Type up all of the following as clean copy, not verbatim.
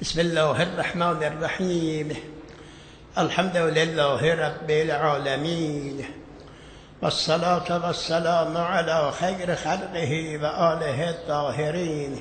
بسم الله الرحمن الرحیم. الحمد لله رب العالمین والصلاة والسلام على خیر خلقه و آله الطاهرین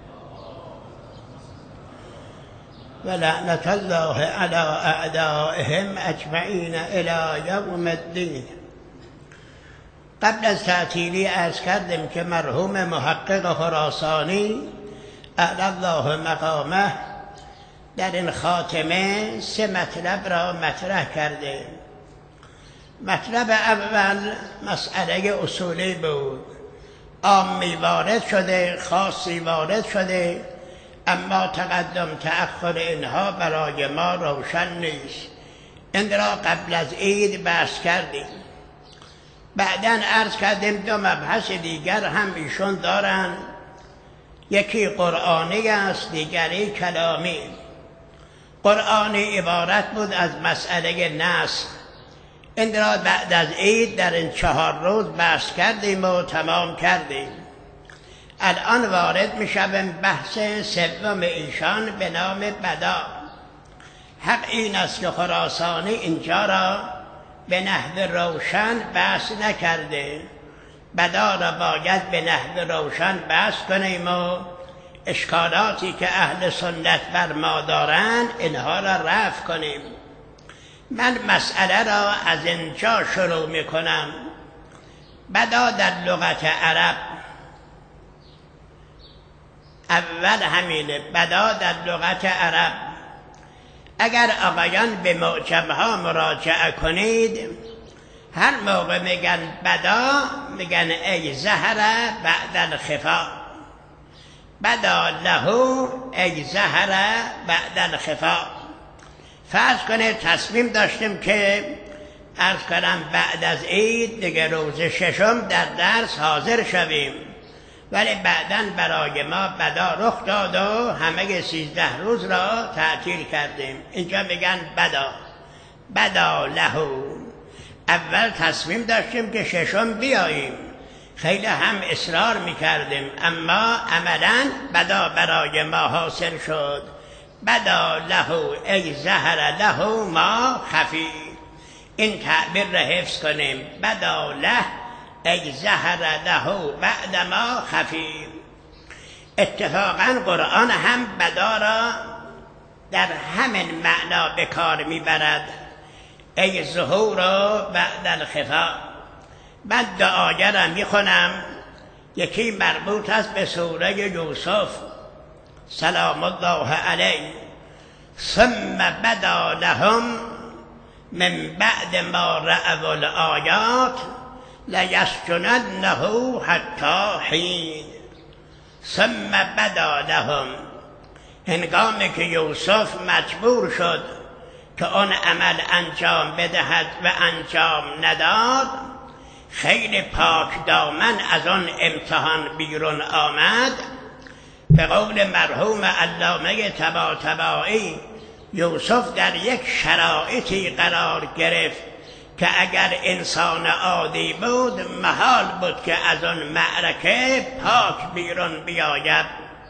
و لعنت الله على اعدائهم اجمعین الی یوم الدین. قبل از تعطیلی عرض کردیم که مرحوم محقق خراسانی اعلی الله مقامه در این خاتمه 3 مطلب را مطرح کرده. مطلب اول مسئله اصولی بود، عامی وارد شده، خاصی وارد شده، اما تقدم تأخر اینها برای ما روشن نیست. این را قبل از عید بحث کردیم. بعداً عرض کردیم 2 مبحث دیگر هم ایشون دارند، یکی قرآنی است، دیگری کلامی. قرآنی عبارت بود از مسئله نسخ. این را بعد از عید در این 4 روز بحث کردیم و تمام کردیم. الان وارد میشویم بحث سوم ایشان به نام بدا. حق این است که خراسانی اینجا را به نحو روشن بحث نکرده. بدا را باید به نحو روشن بحث کنیم و اشکالاتی که اهل سنت بر ما دارند اینها را رفع کنیم. من مسئله را از اینجا شروع میکنم. بدا در لغت عرب، اول همینه، بدا در لغت عرب. اگر آقایان به معجم‌ها مراجعه کنید، هر موقع میگن بدا میگن ای ظهر بعد الخفا، بدا له ای ظهر بعد الخفا. فرض کنید تصمیم داشتیم که عرض کنم بعد از عید دیگه روز 6 در درس حاضر شویم، ولی بعداً برای ما بدا رخ داد و همه 13 روز را تعطیل کردیم. اینجا میگن بدا له. اول تصمیم داشتیم که 6 بیاییم، خیلی هم اصرار میکردیم، اما عملاً بدا برای ما حاصل شد. بدا له ای ظهر له ما خفی. این تعبیر را حفظ کنیم. بدا له ای ظهر له بعد ما خفی. اتفاقاً قرآن هم بدا را در همین معنا به کار میبرد، ای ظهور بعد الخفا. من 2 آیه را میخونم. یکی مربوط است به سوره یوسف سلام الله علیه. ثم بدا لهم من بعد ما رأوا الآیات لیسجننه حتی حین. ثم بدا لهم، هنگامی که یوسف مجبور شد که آن عمل انجام بدهد و انجام نداد، خیلی پاک دامن از آن امتحان بیرون آمد. به قول مرحوم علامه طباطبایی، یوسف در یک شرایطی قرار گرفت که اگر انسان عادی بود محال بود که از آن معرکه پاک بیرون بیاید.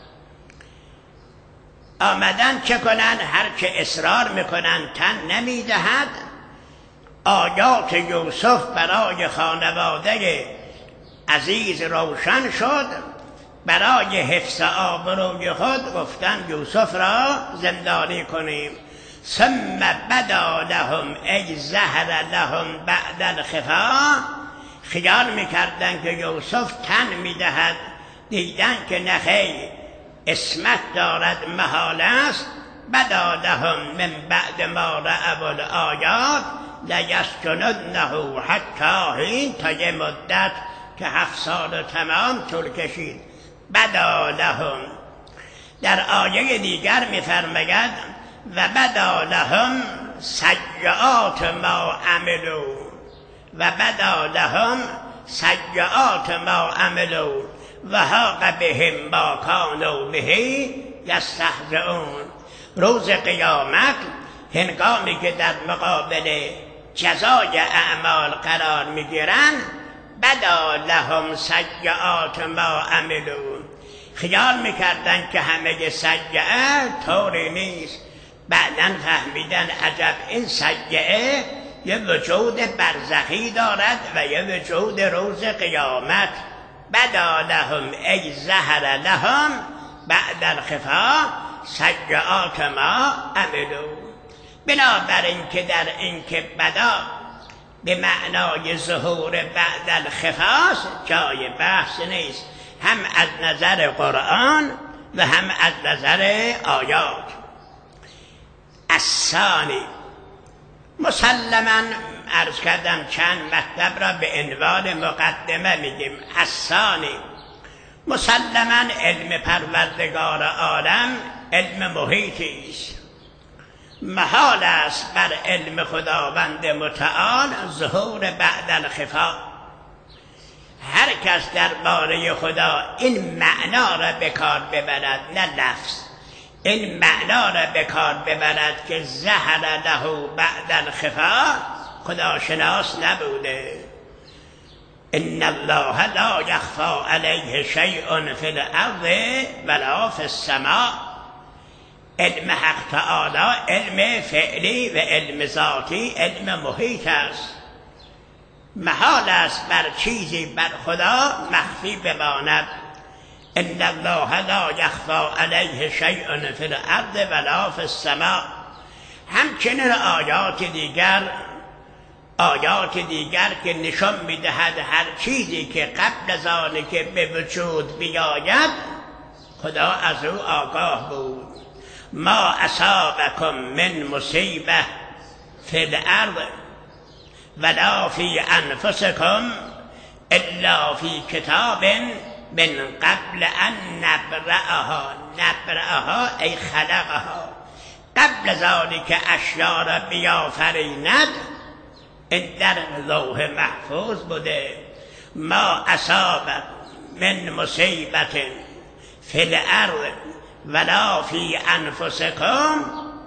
آمدن چه کنن؟ هر که اصرار میکنن تن نمیدهد. آیات یوسف برای خانواده عزیز روشن شد. برای حفظ آبروی خود گفتن یوسف را زندانی کنیم. ثم بدا لهم ای ظهر لهم بعد الخفا. خیال میکردن که یوسف تن میدهد، دیدن که نخیر، عصمت دارد، محال است. بدا لهم من بعد ما رأوا الآیات لیسجننه حتی حین، تا یه مدت که 7 سال تمام طول کشید. بدا لهم. در آیه دیگر می‌فرماید و بدا لهم سیئات ما عملوا، و بدا لهم سیئات ما عملوا و حاق بهم ما کانوا به یستهزئون. روز قیامت هنگامی که در مقابل جزای اعمال قرار میگیرن، بدا لهم سیئات ما عملوا، خیال میکردن که همه سجعه طوری نیست، بعداً فهمیدن عجب این سجعه یه وجود برزخی دارد و یه وجود روز قیامت. بدا لهم ای ظهر لهم بعد الخفا سجعات ما عملوا. بنابراین که در این که بدا به معنای ظهور بعد الخفاست جای بحث نیست، هم از نظر قرآن و هم از نظر آیات. الثانی، مسلماً عرض کردم چند مطلب را به عنوان مقدمه میگیم. الثانی، مسلماً علم پروردگار عالم علم محیطی است. محال است بر علم خداوند متعال ظهور بعد الخفا. هر کس درباره خدا این معنا را به کار ببرد، نه لفظ، این معنا را به کار ببرد که ظهر له بعد الخفا، خداشناس نبوده. ان الله لا یخفی علیه شیء فی الارض ولا فی السماء. علم حق تعالی علم فعلی و علم ذاتی علم محیط است. محال است بر چیزی بر خدا مخفی بماند. ان الله لا یخفی علیه شیء فی الارض ولا فی السماء. همچنین آیات دیگر که نشان میدهد هر چیزی که قبل از آن که به وجود بیاید خدا از او آگاه بود. ما اصابکم من مصیبه فی الارض ولا فی انفسکم الا فی کتاب من قبل ان نبرأها ای خلقها. قبل از آنی که اشیا را بیافریند این در لوح محفوظ بوده. ما اصاب من مصیبت فی الارض ولا فی انفسکم،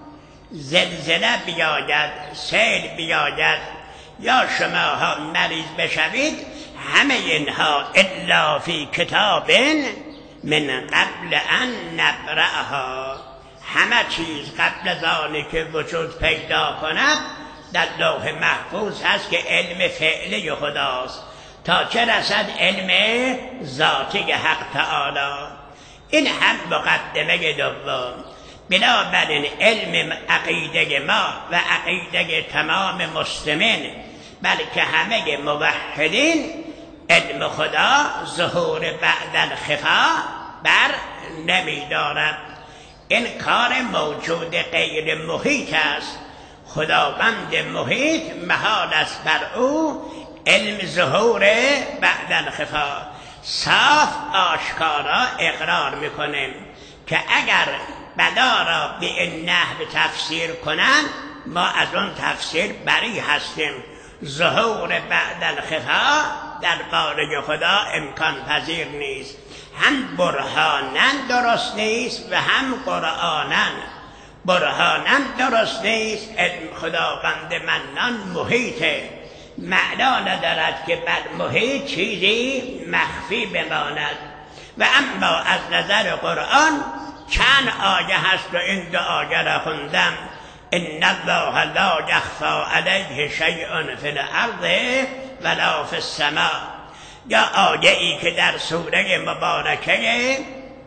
زلزله بیاید، سیل بیاید یا شماها مریض بشوید، همه اینها الا فی کتاب من قبل ان نبرأها. همه چیز قبل از آنی که وجود پیدا کند در لوح محفوظ هست که علم فعلی خداست، تا چه رسد علم ذاتی حق تعالی. این هم مقدمه دوم. بنابراین علم عقیده ما و عقیده تمام مسلمین بلکه همه موحدین علم خدا ظهور بعد الخفا بر نمی‌دارد. این کار موجود غیر محیط است. خداوند محیط محال است بر او علم ظهور بعد الخفا. صاف آشکارا اقرار میکنیم که اگر بدا را به این نحو تفسیر کنند ما از اون تفسیر بری هستیم. ظهور بعد الخفا در باره خدا امکان پذیر نیست. هم برهانن درست نیست و هم قرآنن. برهانن درست نیست، علم خداوند منان محیطه، معنا ندارد که بر محیط چیزی مخفی بماند. و اما از نظر قرآن چند آیه هست و این دو آیه را خوندم. ان الله لا یخفی علیه شیء فی الارض ولا فی السماء. یا آیه ای که در سوره مبارکه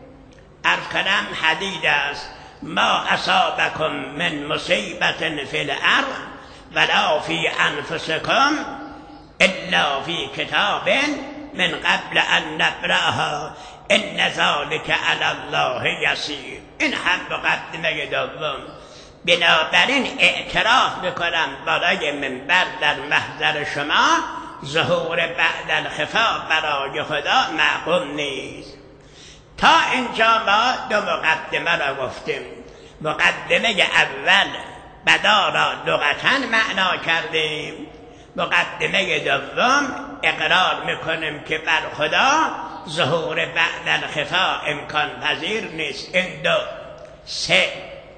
ارکلم حدید است. ما اصابکم من مصیبت فی الارض ولا فی انفسکم الا فی کتاب من قبل ان نبرأها ان ذلک علی الله یسیر. این هم مقدمه دوم. بنابراین اعتراف میکنم بالای منبر در محضر شما ظهور بعد الخفا برای خدا معقول نیست. تا اینجا ما دو مقدمه را گفتیم. مقدمه اول بدا را لغتاً معنا کردیم. مقدمه دوم اقرار میکنیم که بر خدا ظهور بعد الخفا امکان پذیر نیست. این دو. سه،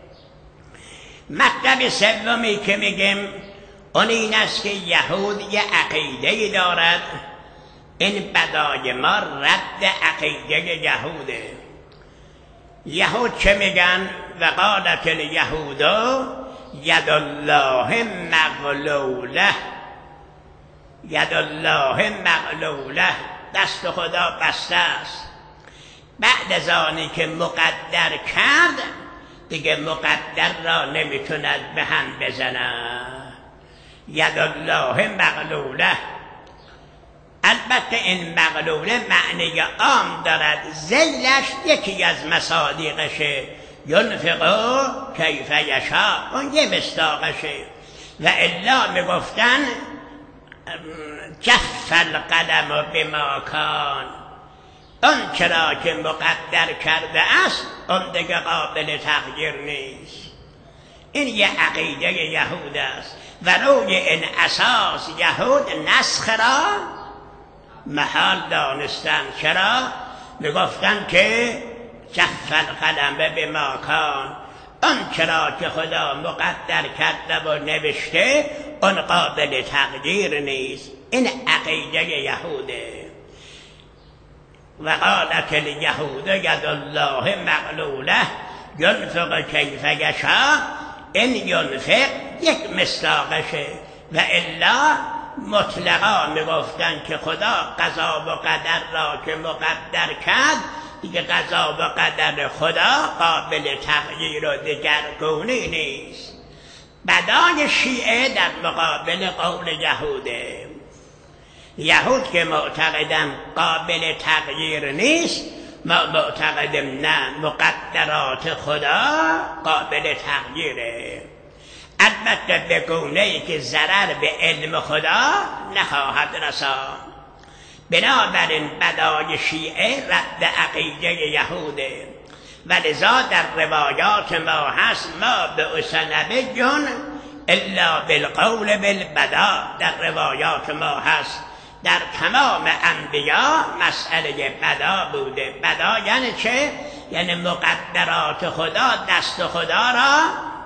مطلب سومی که میگیم اون این است که یهود یه عقیده دارد. این بدای ما رد عقیده یهوده. یهود چه میگن؟ و قالت الیهود ید الله مغلوله، ید الله مغلوله، دست خدا بسته است. بعد از آنی که مقدر کرد دیگه مقدر را نمیتوند به هم بزند. ید الله مغلوله. البته این مغلوله معنی عام دارد، ذیلش یکی از مصادیقشه، ینفقو کیف یشاء، اون یه مصداقشه. و الا میگفتن جف القلم بما کان، اون چرا که مقدر کرده است اون دیگه قابل تغییر نیست. این یه عقیده یهود است و روی این اساس یهود نسخ را محال دانستن. چرا؟ میگفتن که جف القلم بما کان، اون چرا که خدا مقدر کرده و نوشته اون قابل تغییر نیست. این عقیده یهوده. و قالت الیهود ید الله مغلوله ینفق کیف یشاء، این ینفق یک مصداقشه. و الا مطلقا میگفتن که خدا قضا و قدر را که مقدر کرد دیگه قضا و قدر خدا قابل تغییر و دگرگونی نیست. بدای شیعه در مقابل قول یهوده. یهود که معتقدن قابل تغییر نیست، ما معتقدم نه، مقدرات خدا قابل تغییره. البته به گونه‌ای که ضرر به علم خدا نخواهد رساند. بنابراین بدای شیعه رد عقیده یهوده و لذا در روایات ما هست ما به اسنبیون الا بالقول بالبدا. در روایات ما هست در تمام انبیا مسئله بدا بوده. بدا یعنی چه؟ یعنی مقدرات خدا دست خدا را،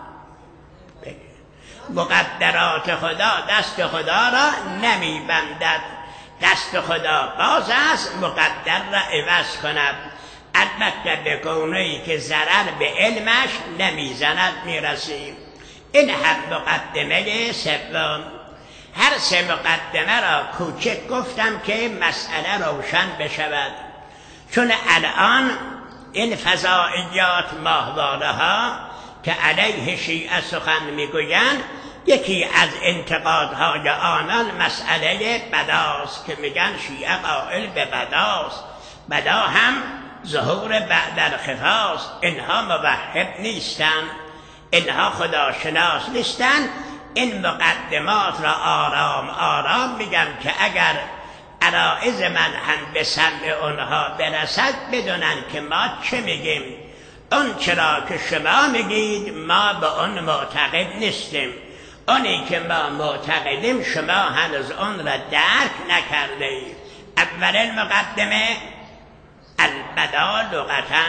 مقدرات خدا دست خدا را نمیبندد، دست خدا باز است مقدر را عوض کند. البته به گونه‌ای که ضرر به علمش نمیزند میرسیم. این هم مقدمه سوم. هر سه مقدمه را کوچک گفتم که مسئله روشن بشود، چون الان این فضائیات ماهواره ها که علیه شیعه سخن میگویند، یکی از انتقادهای آنان مسئله بداست که میگن شیعه قائل به بداست. بدا هم ظهور بعد الخفاست. اینها موحد نیستن، اینها خداشناس نیستن. این مقدمات را آرام آرام میگم که اگر عرائض من هم به سمع اونها برسد بدونن که ما چه میگیم. اون چرا که شما میگید ما به اون معتقد نیستیم، اونی که ما معتقدیم شما هنوز اون را درک نکرده اید. اول مقدمه البدا لغتاً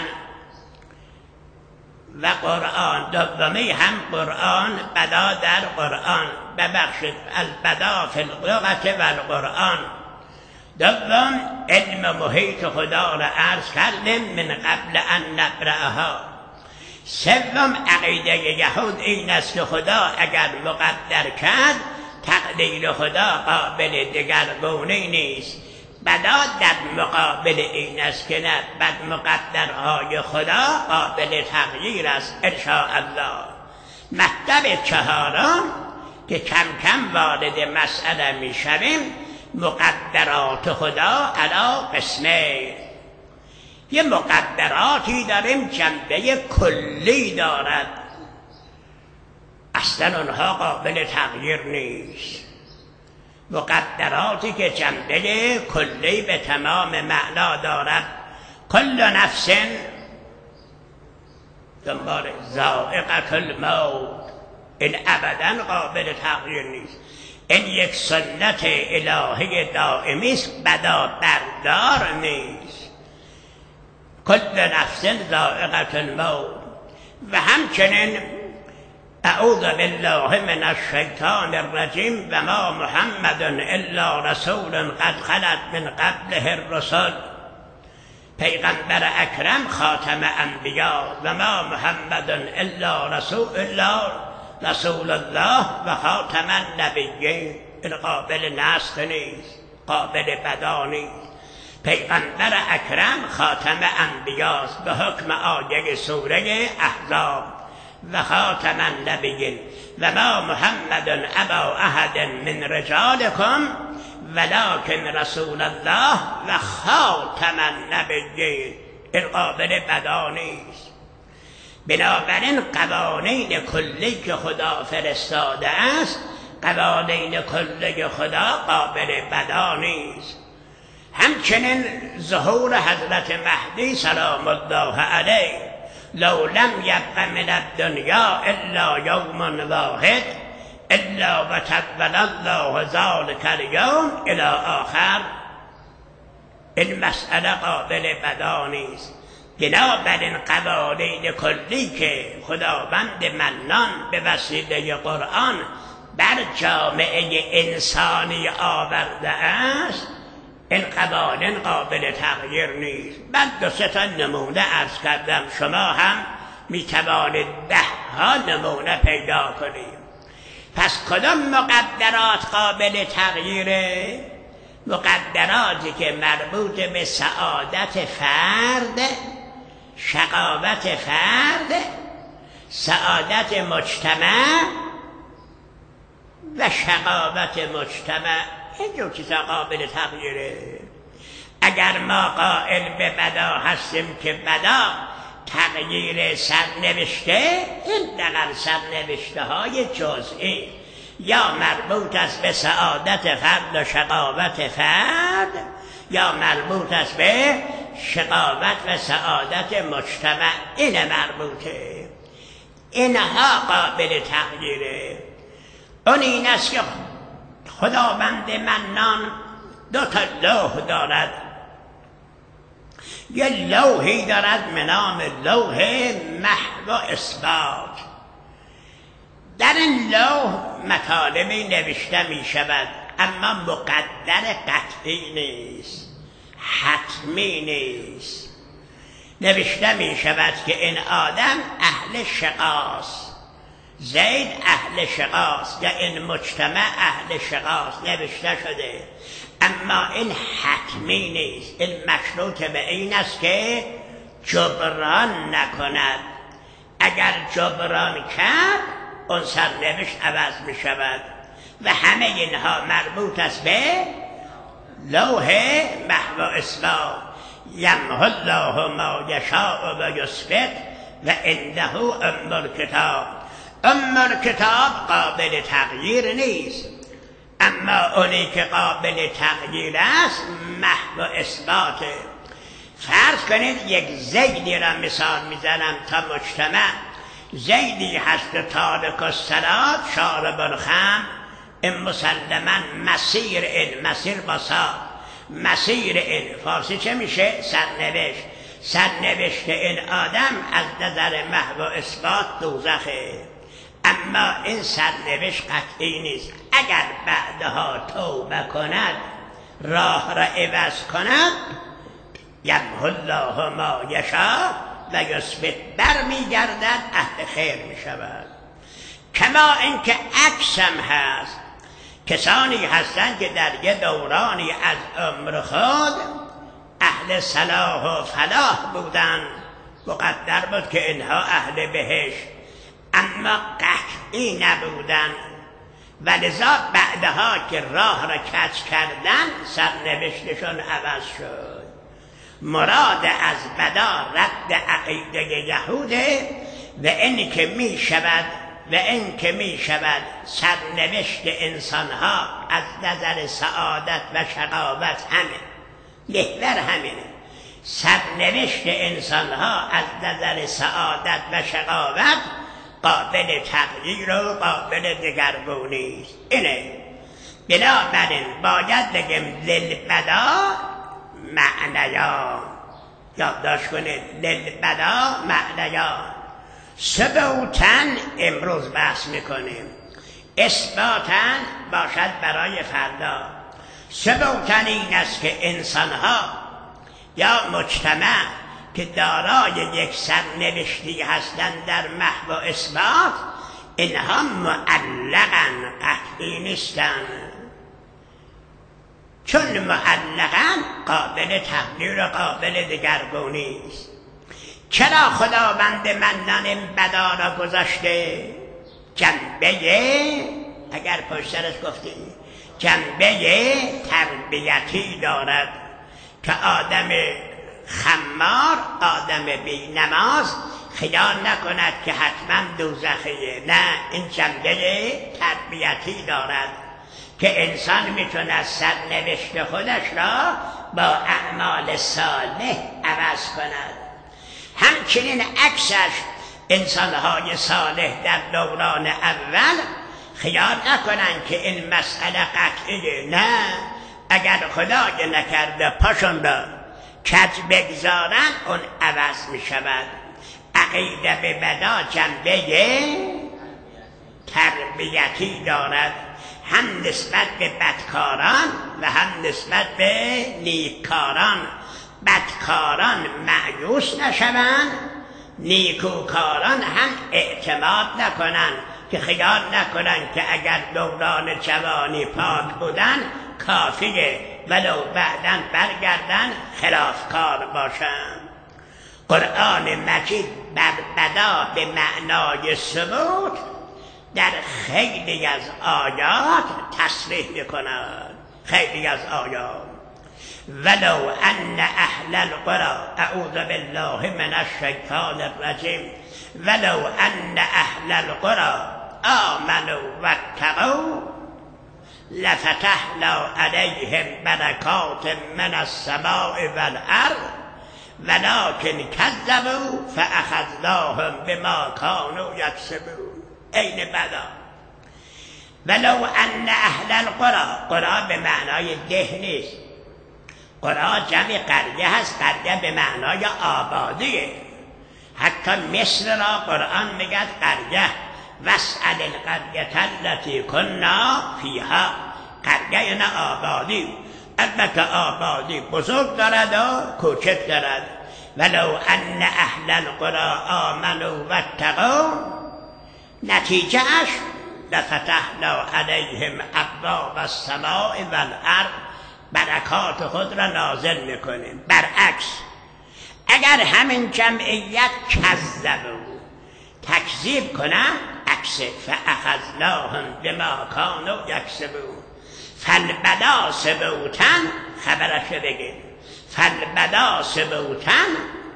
و قرآن، دومی هم قرآن، بدا در قرآن، ببخشید البدا فی اللغت و القرآن. دوم علم محیط خدا را عرض کردیم من قبل ان نقرأها. سوم عقیده یهود این است که خدا اگر مقدر کرد تقدیر خدا قابل دگرگونی نیست. بدا در مقابل این است که نه، بد مقدرهای خدا قابل تغییر است انشاءالله. مطلب چهارم که کم کم وارد مسئله می شویم، مقدرات خدا علی قسمه. یه مقدراتی داریم جنبه کلی دارد، اصلا اونها قابل تغییر نیست. مقدراتی که جنبه کلی به تمام معنا دارد. کل نفس دنبال ذائقة الموت، این ابدا قابل تغییر نیست. این یک سنت الهی دائمی است، بدا بردار نیست. کل نفس ذائقة الموت. و همچنین اعوذ بالله من الشیطان الرجیم و ما محمد الا رسول قد خلت من قبله الرسل. پیغمبر اکرم خاتم انبیا و ما محمد الا رسول الله و خاتم النبیین. این قابل نسخ نیست، قابل بدا نیست. پیغمبر اکرم خاتم انبیاست به حکم آیه سوره احزاب و خاتم النبیین و ما محمد ابا احد من رجالکم ولکن رسول الله و خاتم النبیین. این قابل بدا نیست. بنابراین قوانین کلی که خدا فرستاده است، قوانین کلی خدا قابل بدا نیست. همچنین ظهور حضرت مهدی سلام الله علیه لو لم یبق من الدنیا الا یوم واحد الا و تول الله ذلک الیوم الی آخر. این مسئله قابل بدا نیست. بنابراین قوانین کلی که خداوند منان به وسیله قرآن بر جامعه انسانی آورده است، این قوانین قابل تغییر نیست. من 2 تا نمونه عرض کردم، شما هم میتوانید 10 نمونه پیدا کنید. پس کدام مقدرات قابل تغییره؟ مقدراتی که مربوط به سعادت فرد، شقاوت فرد، سعادت مجتمع و شقاوت مجتمع. اینجور چیزا قابل تغییره. اگر ما قائل به بدا هستیم که بدا تغییر سرنوشته، این دقیقا سرنوشته های جزئی یا مربوط است به سعادت فرد و شقاوت فرد، یا مربوط است به شقاوت و سعادت مجتمع. این مربوطه. اینها قابل تغییره. اون این است که خداوند منان 2 تا لوح دارد. یه لوحی دارد به نام لوح محو و اثبات. در این لوح مطالبی نوشته می شود، اما مقدر قطعی نیست، حتمی نیست. نوشته می شود که این آدم اهل شقاست، زید اهل شقاست، یا این مجتمع اهل شقاست، نوشته شده. اما این حتمی نیست. این مشروط به این است که جبران نکند. اگر جبران کرد، اون سرنوشت عوض می شود. و همه اینها مربوط است به لوح محو و اثبات. یمحو الله ما یشاء و یثبت و عنده ام الکتاب. ام الکتاب قابل تغییر نیست، اما اونی که قابل تغییر است محو و اثباته. فرض کنید یک زیدی را مثال میزنم تا مجتمع. زیدی هست تارک الصلاة شارب الخمر. این مسلما مسیر این مسیر باسا مسیر این فارسی چه میشه؟ سرنوشت. سرنوشت این آدم از نظر محو و اثبات دوزخه. اما این سرنوشت قطعی نیست. اگر بعدها توبه کند، راه را عوض کند، یمحو الله ما یشاء و یثبت، برمیگردد اهل خیر می شود. کما اینکه عکس هم هست. کسانی هستند که در یه دورانی از عمر خود اهل صلاح و فلاح بودند، مقدر بود که اینها اهل بهشت، اما قطعی نبودند و لذا بعدها که راه را کج کردن سرنوشتشون عوض شد. مراد از بدا رد عقیده یهوده و این که می شود سرنوشت انسانها از نظر سعادت و شقاوت همه محور همینه. سرنوشت انسانها از نظر سعادت و شقاوت قابل تغییر و قابل دگرگونی است. اینه. بنابراین باید بگیم للبدا معنیا. یادداشت کنید للبدا معنیا. ثبوتن امروز بحث میکنیم، اثباتن باشد برای فردا. ثبوتن این است که انسانها یا مجتمع که دارای یک سرنوشتی هستند در محو و اثبات، اینها معلقن، قطعی نیستند. چون معلقن قابل تغییر و قابل دگرگونی است. چرا خداوند منان این بدا را گذاشته؟ جنبه، اگر پشت سرش گفتیم، جنبه تربیتی دارد که آدم خمار، آدم بی نماز خیال نکند که حتما دوزخیه. نه، این جنبه تربیتی دارد که انسان میتونه سرنوشت خودش را با اعمال صالح عوض کند. همچنین عکسش انسانهای صالح در دوران اول خیال نکنند که این مسئله قطعیه. نه، اگر خدای نکرده پاشون را کج بگذارن اون عوض می شود. عقیده به بدا جنبه تربیتی دارد، هم نسبت به بدکاران و هم نسبت به نیککاران. بدکاران مایوس نشوند، نیکوکاران هم اعتماد نکنند که خیال نکنند که اگر دوران جوانی پاک بودن کافیه، ولو بعداً برگردن خلافکار باشند. قرآن مجید بر بدا به معنای ثبوت در خیلی از آیات تصریح می‌کند. خیلی از آیات ولو ان اهل القرى، اعوذ بالله من الشیطان الرجیم، ولو ان اهل القرى آمنوا واتقوا لفتحنا عليهم برکات من السماء والارض ولكن كذبوا فاخذناهم بما كانوا يكسبون. عین بدا. ولو ان اهل القرى، قرى به معنای ده نیست، قرى جمع قریه هست. قریه به معنای آبادیه. حتی مصر را قرآن میگد قریه، واسأل القریة التي كنا فیها. قریه یعنی آبادی. البته آبادی بزرگ دارد و کوچک دارد. ولو ان اهل القرى آمنوا واتقوا، نتیجه اش لفتحنا علیهم ابواب السماء والارض، برکات خود را نازل میکنیم. برعکس اگر همین جمعیت کذبوا، تکذیب کنن، عکس فاخذناهم بما كانوا یکسبون. فالبدا ثبوتن، خبرش بگید، فالبدا ثبوتن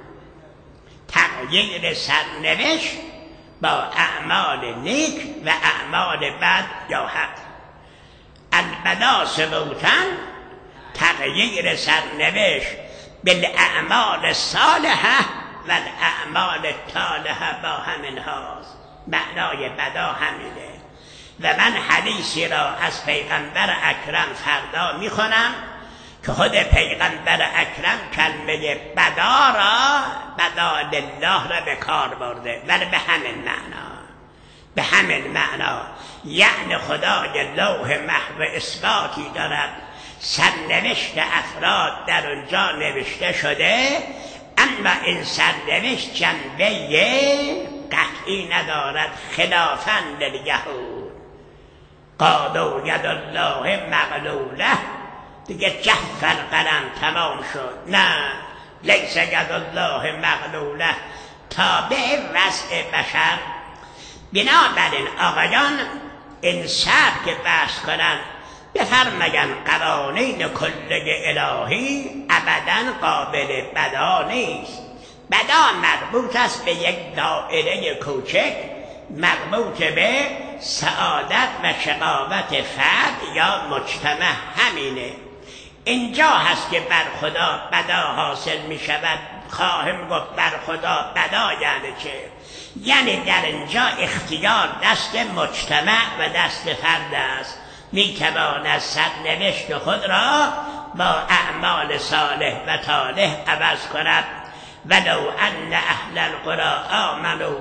تغییر سرنوشت با اعمال نیک و اعمال بد یا حق. البدا ثبوتن تغییر سرنوشت بالاعمال الصالحه و الاعمال الطالحه با همین هاست. معنای بدا همینه. و من حدیثی را از پیغمبر اکرم فردا میخونم که خود پیغمبر اکرم کلمه بدا را، بدا لله را به کار برده، ولی به همین معنا، به همین معنا. یعنی خدای لوح محو اثباتی دارد، سرنوشت افراد در اونجا نوشته شده، اما این سرنوشت جنبه قطعی ندارد. خلافاً للیهود قالوا ید الله مغلوله، دیگه جف القلم تمام شد. نه، لیس ید الله مغلوله، تابع وضع بشر. بنابراین آقایان این سبک بحث کنن، بفرماین قوانین کلی الهی ابداً قابل بدا نیست. بدا مربوط است به یک دایره کوچک، مربوط به سعادت و شقاوت فرد یا مجتمع. همینه. اینجا هست که بر خدا بدا حاصل می شود. خواهم گفت بر خدا بدا یعنی چه؟ یعنی در اینجا اختیار دست مجتمع و دست فرد است. می تواند سرنوشت خود را با اعمال صالح و طالح عوض کند. ولو ان اهل القرى آمنوا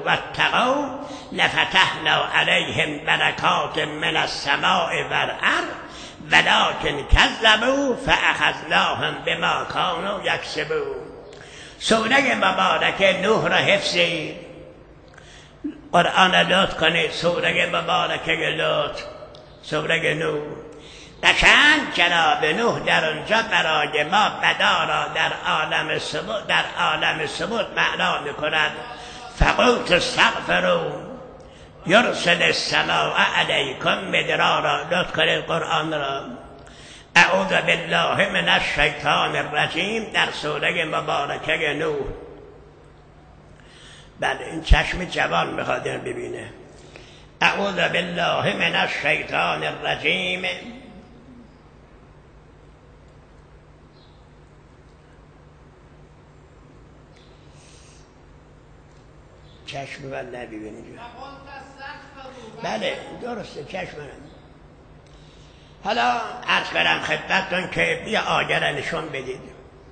واتقوا لفتحنا عليهم برکات من السماء والارض ولکن کذبوا فاخذناهم بما کانوا یکسبون. سوره مبارک نوح را حفظید، قرآن لطف کنید. سوره مبارکه لطف، سوره نوح. قشنگ جناب نوح در اونجا برای ما بدا را در عالم ثبوت معنا میکند. فقلت استغفروا یرسل السماء علیکم مدرارا. لطف کنید قرآن را. اعوذ بالله من الشیطان الرجیم در سوره مبارکه نوح. بله این چشم جوان میخواد ببینه. اعوذ بالله من الشیطان الرجیم. چشم من نبینید. بله درسته چشم من. حالا عرض کنم خدمتتون که بیا آیه را نشون بدید.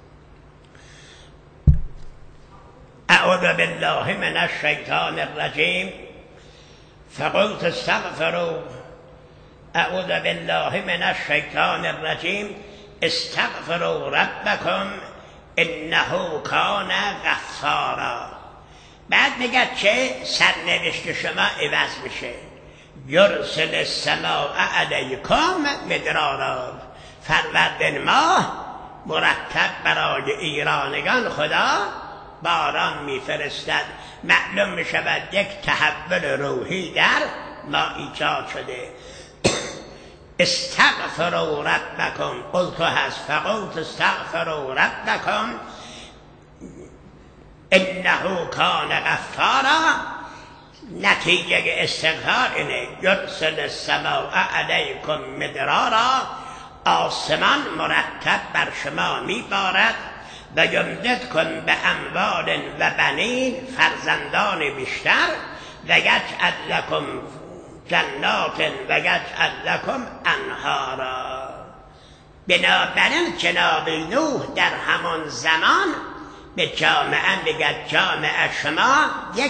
اعوذ بالله من الشیطان الرجیم فقلت استغفروا. اعوذ بالله من الشیطان الرجیم استغفروا ربکم انه کان غفارا. بعد میگه چه؟ سرنوشت شما عوض میشه. یرسل السماء علیکم مدرارا. فروردین ماه مرتب برای ایرانیان خدا باران میفرستد. معلوم میشود یک تحول روحی در ما ایجاد شده. استغفروا ربکم. قلت هست فقلت استغفروا ربکم انه کان غفارا. نتیجه استغفار اینه یرسل السماء علیکم مدرارا. آسمان مرتب بر شما میبارد و یمددکم به اموال و بنین، فرزندان بیشتر، و یجعل لکم جنات و یجعل لکم انهارا. بنابراین جناب نوح در همان زمان به جامعه میگه جامعه شما یک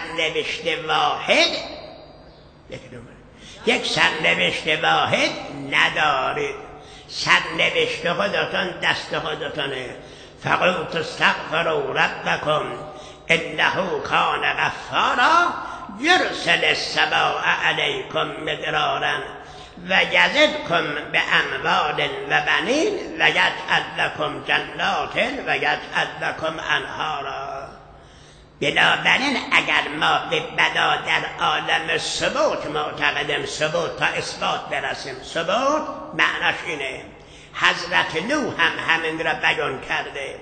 سرنوشت واحد ندارید. سرنوشت خودتون دست خودتونه. فقلت استغفروا ربکم انه کان غفارا یرسل السماء علیکم مدرارا و یزدکم به اموال و بنین و یجعل لکم جنات و یجعل لکم انهارا. بنابراین اگر ما به بدا در عالم ثبوت معتقدیم، ثبوت تا اثبات برسیم. ثبوت معناش اینه. حضرت نوح هم همین را بیان کرده.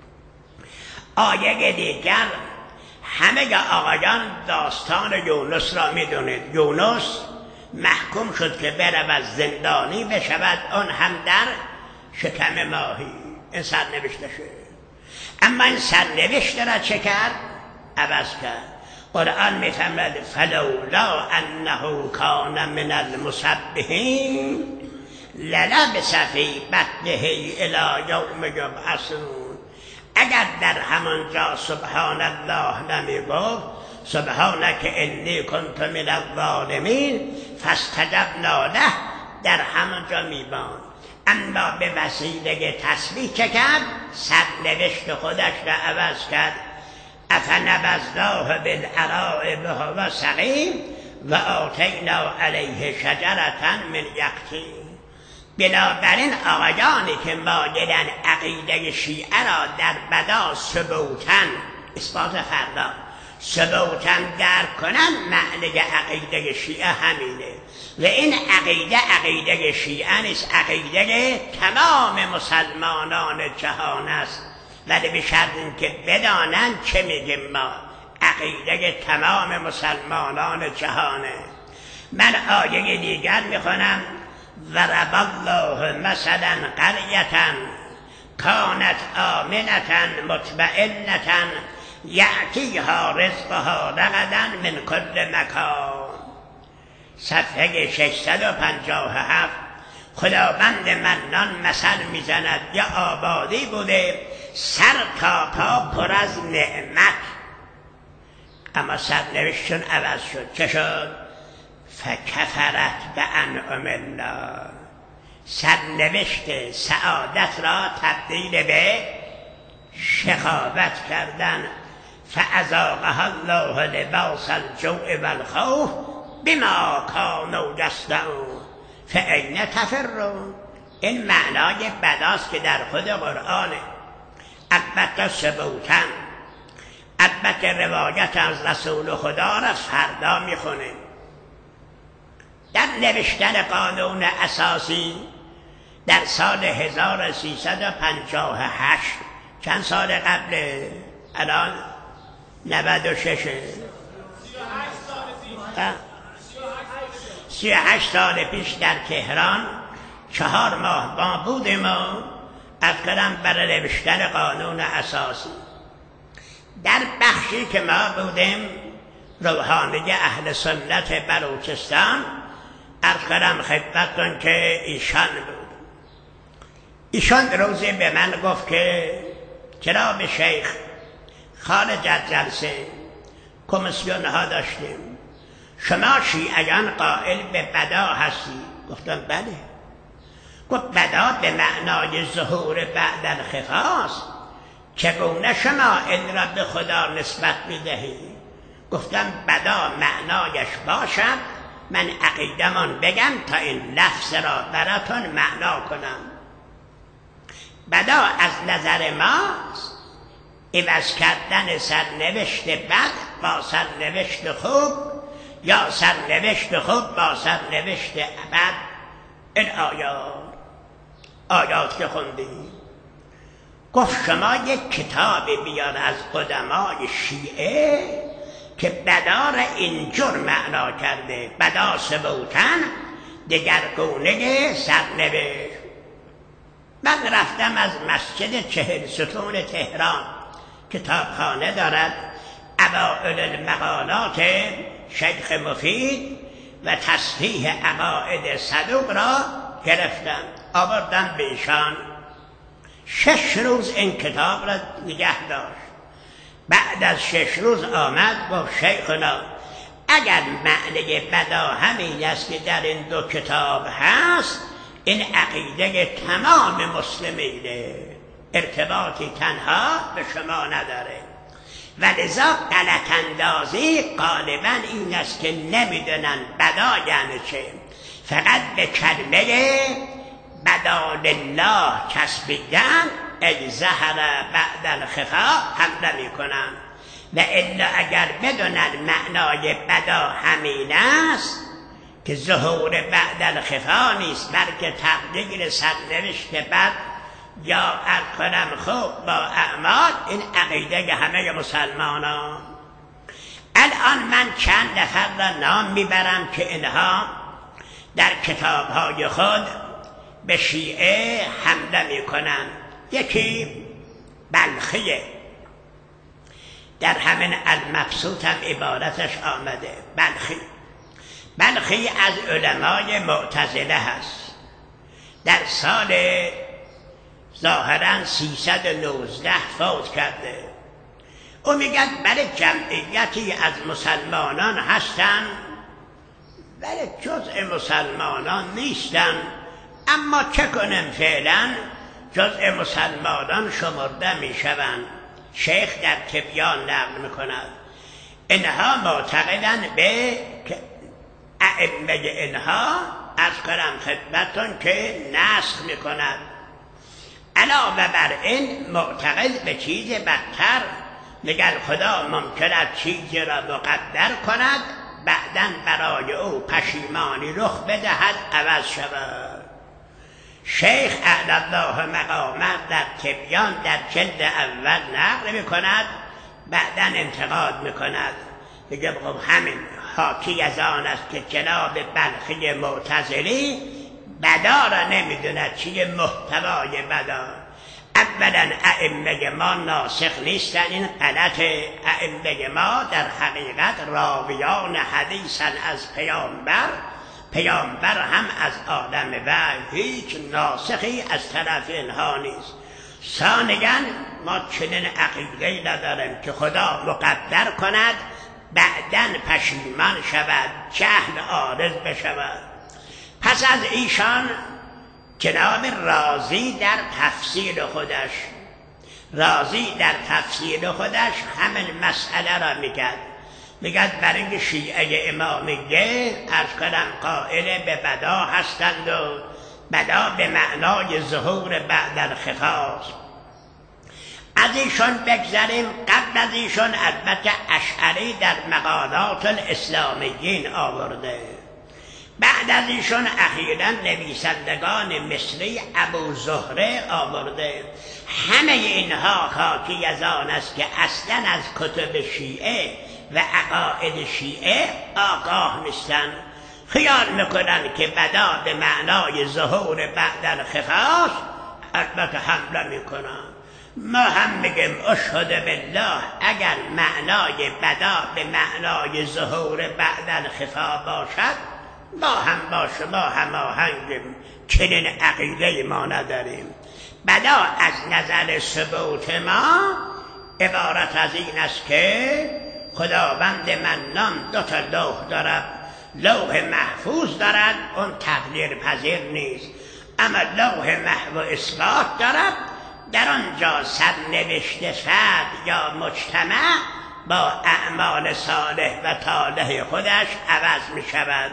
آیه دیگر همه آقایان داستان یونس را میدونید. یونس محکوم شد که برود زندانی بشود، اون هم در شکم ماهی. این سرنوشته شد. اما این سرنوشته را چه کرد؟ عوض کرد. قرآن میفرماید فلولا انه کان من المسبحین للبث فی بطنه الی یوم یبعثون. اگر در همانجا سبحان الله نمیگفت سبحانک انی کنت من الظالمین فاستجبنا له، در همانجا میباند. اما به وسیله تسبیح چه کرد؟ سرنوشت خودش را عوض کرد. افنبذناه بالعراء وهو سقیم و آتینا علیه شجرة من یقطین. بنابراین آقایانی که مایلن عقیده شیعه را در بدا ثبوتن، اثبات فردا ثبوتن درک کنن، معنی عقیده شیعه همینه. و این عقیده شیعه نیست، عقیده تمام مسلمانان جهان است. ولی به شرط که بدانن چه میگیم ما. عقیده تمام مسلمانان جهانه. من آیه دیگر میخونم. ضرب الله مثلا قریة کانت آمنة مطمئنة یأتیها رزقها رغدا من کل مکان. صفحه 657. خداوند منان مثل میزند. یا آبادی بوده سر تا پا پر از نعمت، اما سرنوشتشون عوض شد. چه شد؟ فکفرت به انعم الله. سرنوشت سعادت را تبدیل به شقاوت کردن. فاذاقها الله لباس الجوع والخوف بما كانوا یصنعون فأین تفرون. این معنای بداست که در خود قرآنه. البته ثبوتن، البته روایت از رسول خدا را فردا میخونه. در نوشتن قانون اساسی در سال 1358 چند سال قبل، الان 96 38 سال پیش در تهران 4 ماه ما بودیم ما از کلم برای نوشتن قانون اساسی. در بخشی که ما بودیم روحانی اهل سنت بلوچستان، از کلم خدمتتون که ایشان بود. ایشان روزی به من گفت که جناب شیخ خارج از جلسه کمیسیون ها داشتیم، شما شیعیان قائل به بدا هستی؟ گفتم بله. گفت بدا به معنای ظهور بعد الخفاست، چگونه شما این را به خدا نسبت میدهی؟ گفتم بدا معنایش باشد، من عقیدمان بگم تا این لفظ را براتون معنا کنم. بدا از نظر ماست عوض کردن سرنوشت بد با سرنوشت خوب، یا سرنوشت خوب با سرنوشت بد. این آیات که خوندیم. گفت شما یک کتابی بیار از قدمای شیعه که بدا را اینجور معنا کرده، بدا ثبوتن دگرگونه سرنوشت. من رفتم از مسجد 40 ستون تهران، کتابخانه دارد، اوائل المقالات شیخ مفید و تصحیح عقاید صدوق را گرفتم آوردم به ایشان. 6 روز این کتاب را نگه داشت. بعد از 6 روز آمد گفت شیخنا اگر معنی بدا همین است که در این 2 کتاب هست، این عقیده تمام مسلمینه، ارتباطی تنها به شما نداره. و لذا غلط اندازی غالبا این است که نمیدونن بدا یعنی چه، فقط به کلمه بدا لله چسبیدن ای زهر بعد الخفا حمله میکنن. و الا اگر بدونن معنای بدا همین است که ظهور بعد الخفا نیست، بلکه تغییر سرنوشت بد یا کنم خوب با اعمال، این عقیده همه مسلمانان. الان من چند نفر را نام میبرم که اینها در کتابهای خود به شیعه حمله میکنن. یکی بلخیه، در همین المبسوط هم عبارتش آمده. بلخی از علمای معتزله هست، در سال ظاهرا 319 فوت کرده. او میگه بله جمعیتی از مسلمانان هستن ولی جزء مسلمانان نیستن، اما چه کنیم فعلا جزء مسلمانان شمرده میشوند. شیخ در تبیان نقل میکند اینها معتقدن به ائمه اینها از کنم خدمتون که نسخ میکند. علاوه بر این معتقد به چیز بدتر، میگن خدا ممکن است چیزی را مقدر کند بعداً برای او پشیمانی رخ بدهد عوض شود. شیخ اعلی الله مقامه در تبیان در جلد اول نقل میکند، بعداً انتقاد میکند، میگه خب همین حاکی از آن است که جناب بلخی معتزلی بدا را نمیدوند چیه محتوای بدا. اولا ائمه ما ناسخ نیستن، این غلطه. ائمه ما در حقیقت راویان حدیثن از پیامبر هم از آدم وحی، هیچ ناسخی از طرف اینها نیست. ثانیاً ما چنین عقیده‌ای نداریم که خدا مقدر کند بعداً پشیمان شود، جهل عارض بشود. پس از ایشان جناب رازی در تفسیر خودش همین مسئله را میگد برای شیعه امامیه عرض کنم قائل به بدا هستند و بدا به معنای ظهور بعد الخفاست. از ایشان بگذریم. قبل از ایشان البته اشعری در مقالات الاسلامیین آورده. بعد از ایشان اخیراً نویسندگان مصری ابو زهره آورده. همه اینها حاکی از آن است که اصلاً از کتب شیعه و عقاید شیعه آگاه نیستند. خیال میکنن که بدا به معنای ظهور بعد الخفاست. البته حمله میکنن. ما هم میگیم اشهد بالله اگر معنای بدا به معنای ظهور بعد الخفا باشد ما هم با شما هماهنگیم. چنین عقیده ما نداریم. بدا از نظر ثبوت ما عبارت از این است که خداوند منان دو تا لوح دارد. لوح محفوظ دارد، اون تغییر پذیر نیست، اما لوح محو اثبات دارد. در آنجا سرنوشت فرد یا مجتمع با اعمال صالح و طالح خودش عوض می شود.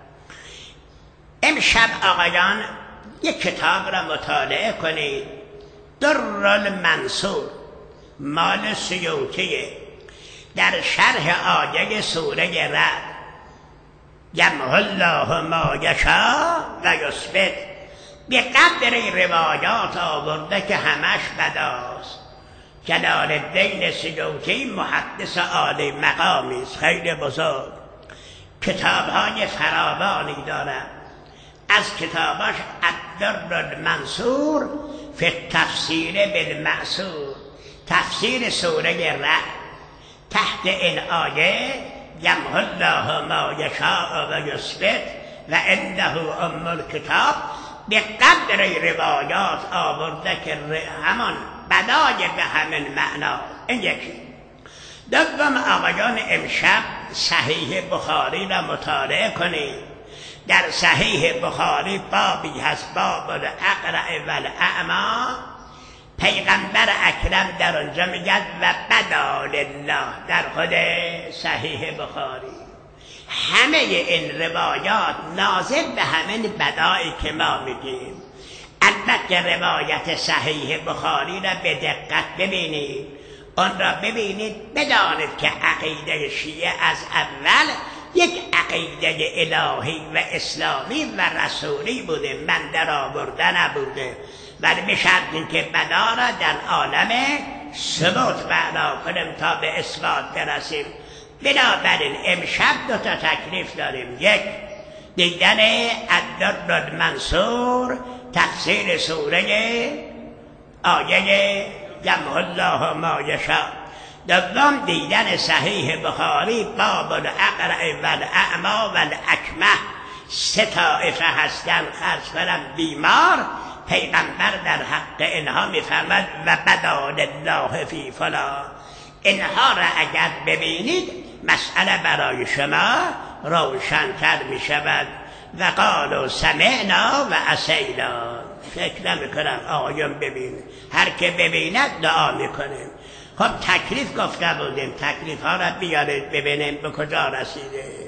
امشب آقایان یک کتاب را مطالعه کنید. در المنصور مال سیوطیه. در شرح آیه سوره رعد یمحو الله ما یشاء و یثبت به قدر روایات آورده که همش بداست. جلال الدین سیوطی محدث عالی مقامی است، خیلی بزرگ، کتاب‌های فراوانی دارد. از کتاباش الدر المنصور فی التفسیر بالمأثور، تفسیر سوره رعد، تحت این آیه یمحو الله ما یشاء و یثبت و عنده ام الکتاب به قدر روایات آورده که همان بدای به همین معنا. این یکی. دوم آقایان امشب صحیح بخاری را مطالعه کنید. در صحیح بخاری بابی هست باب الاقرع و الاعمی. پیغمبر اکرم در آنجا میگه و بدا لله در خود صحیح بخاری. همه این روایات ناظر به همین بدایی که ما میگیم. البته روایت صحیح بخاری را به دقت ببینید، آن را ببینید، بدانید که عقیده شیعه از اول یک عقیده الهی و اسلامی و رسولی بوده، من در آورده نبوده، ولی به شرط اینکه بدا را در عالم ثبوت معنا کنیم تا به اثبات برسیم. بنابراین امشب دو تا تکلیف داریم. یک، دیدن الدر المنصور تفسیر سوره آیه یمحو الله ما یشاء. دوم، دیدن صحیح بخاری باب الاقرع و الاعمی و الاکمه. سه طایفه هستن خرج کنم بیمار. پیغمبر در حق اینها میفرماد و بدا لله فی فلان. اینها را اگر ببینید مسئله برای شما روشن‌تر می شود. و قالوا سمعنا و عصینا. فکر نمی‌کنم آقایان ببینید، هر که ببیند دعا میکنیم. خب تکلیف گفته بودیم، تکلیف ها را بیارید ببینیم به کجا رسیده.